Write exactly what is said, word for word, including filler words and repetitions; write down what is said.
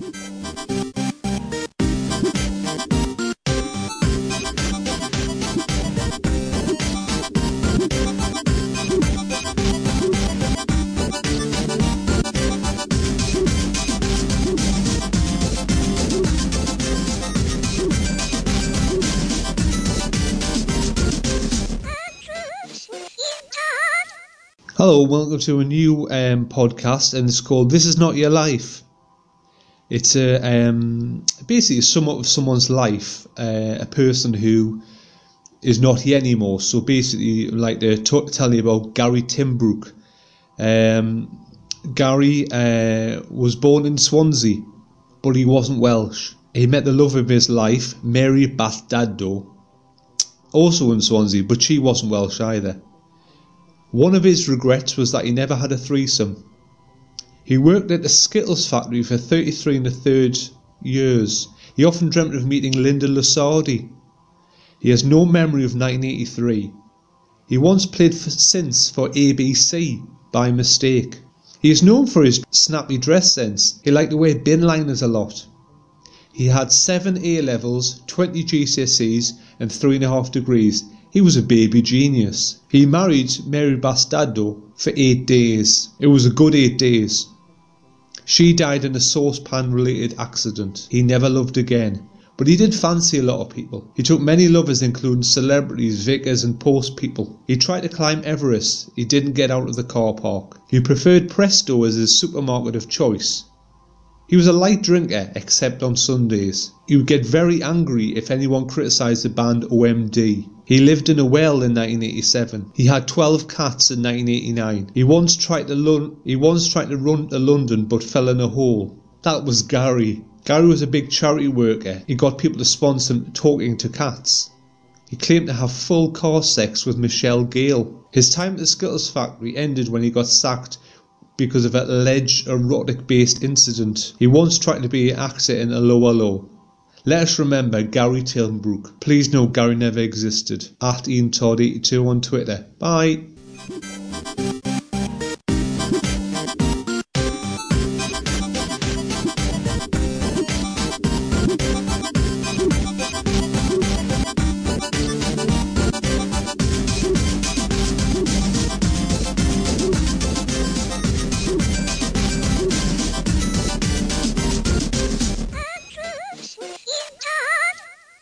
Hello, welcome to a new um, podcast, and it's called This Is Not Your Life. It's a, um, basically a sum up of someone's life, uh, a person who is not here anymore. So basically, I'd like to t- tell you about Gary Timbrook. Um, Gary uh, was born in Swansea, but he wasn't Welsh. He met the love of his life, Mary Bastaddo, also in Swansea, but she wasn't Welsh either. One of his regrets was that he never had a threesome. He worked at the Skittles factory for thirty-three and a third years. He often dreamt of meeting Linda Lusardi. He has no memory of nineteen eighty-three. He once played for, since for A B C by mistake. He is known for his snappy dress sense. He liked to wear bin liners a lot. He had seven A-levels, twenty G C S Es and three and a half degrees. He was a baby genius. He married Mary Bastaddo for eight days. It was a good eight days. She died in a saucepan-related accident. He never loved again, but he did fancy a lot of people. He took many lovers, including celebrities, vicars and post people. He tried to climb Everest. He didn't get out of the car park. He preferred Presto as his supermarket of choice. He was a light drinker, except on Sundays. He would get very angry if anyone criticised the band O M D. He lived in a well in nineteen eighty-seven. He had twelve cats in nineteen eighty-nine. He once tried to run, he once tried to run to London but fell in a hole. That was Gary. Gary was a big charity worker. He got people to sponsor him talking to cats. He claimed to have full car sex with Michelle Gale. His time at the Skittles factory ended when he got sacked because of an alleged erotic-based incident. He once tried to be an actor in Hello Hello. Let us remember Gary Timbrook. Please know Gary never existed. At Ian Todd eighty-two on Twitter. Bye.